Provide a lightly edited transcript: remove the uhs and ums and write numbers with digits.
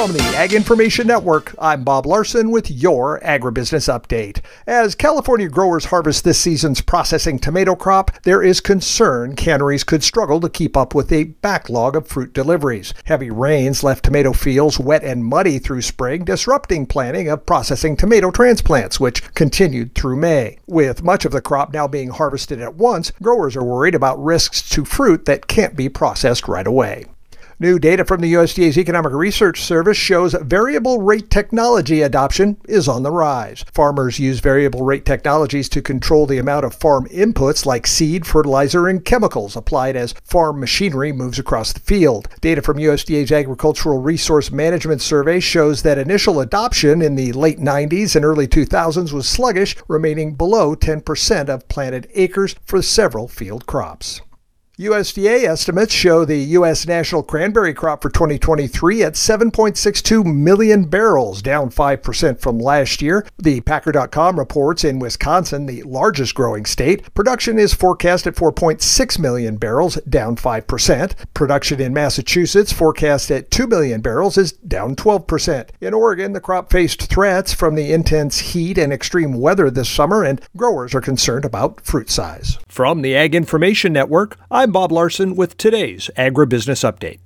From the Ag Information Network, I'm Bob Larson with your Agribusiness Update. As California growers harvest this season's processing tomato crop, there is concern canneries could struggle to keep up with a backlog of fruit deliveries. Heavy rains left tomato fields wet and muddy through spring, disrupting planting of processing tomato transplants, which continued through May. With much of the crop now being harvested at once, growers are worried about risks to fruit that can't be processed right away. New data from the USDA's Economic Research Service shows variable rate technology adoption is on the rise. Farmers use variable rate technologies to control the amount of farm inputs like seed, fertilizer, and chemicals applied as farm machinery moves across the field. Data from USDA's Agricultural Resource Management Survey shows that initial adoption in the late 90s and early 2000s was sluggish, remaining below 10% of planted acres for several field crops. USDA estimates show the U.S. national cranberry crop for 2023 at 7.62 million barrels, down 5% from last year. The Packer.com reports in Wisconsin, the largest growing state, production is forecast at 4.6 million barrels, down 5%. Production in Massachusetts, forecast at 2 million barrels, is down 12%. In Oregon, the crop faced threats from the intense heat and extreme weather this summer, and growers are concerned about fruit size. From the Ag Information Network, I'm Bob Larson with today's Agribusiness Update.